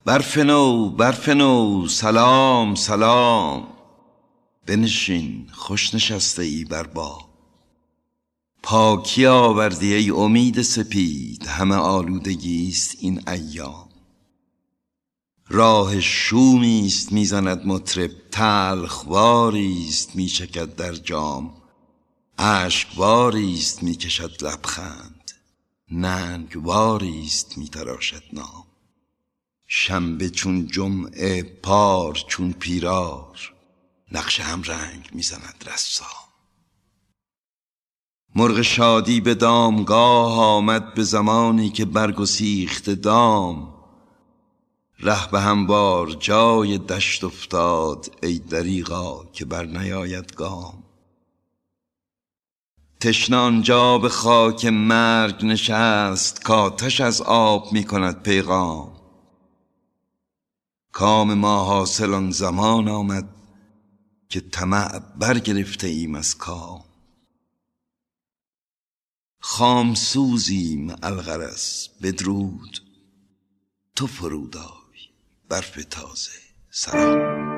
برف نو سلام سلام، بنشین خوش نشسته ای بر بام. پاکی آوردی ای امید سپید، همه آلودگیست این ایام. راه شومیست میزند مطرب، تلخواریست میچکد در جام. اشکواریست میکشد لبخند، ننگواریست میتراشد نام. شنبه چون جمعه پار چون پیرار، نقش هم رنگ میزند رسام. مرغ شادی به دامگاه آمد، به زمانی که برگسیخت دام. ره به هموار جای دشت افتاد، ای دریغا که بر نیاید گام. تشنه آنجا به خاک مرگ نشست، کآتش از آب می کند پیغام. کام ما حاصل آن زمان آمد، که طمع برگرفته ایم از کام. خام سوزیم الغرض بدرود، تو فرود آی برف تازه سلام.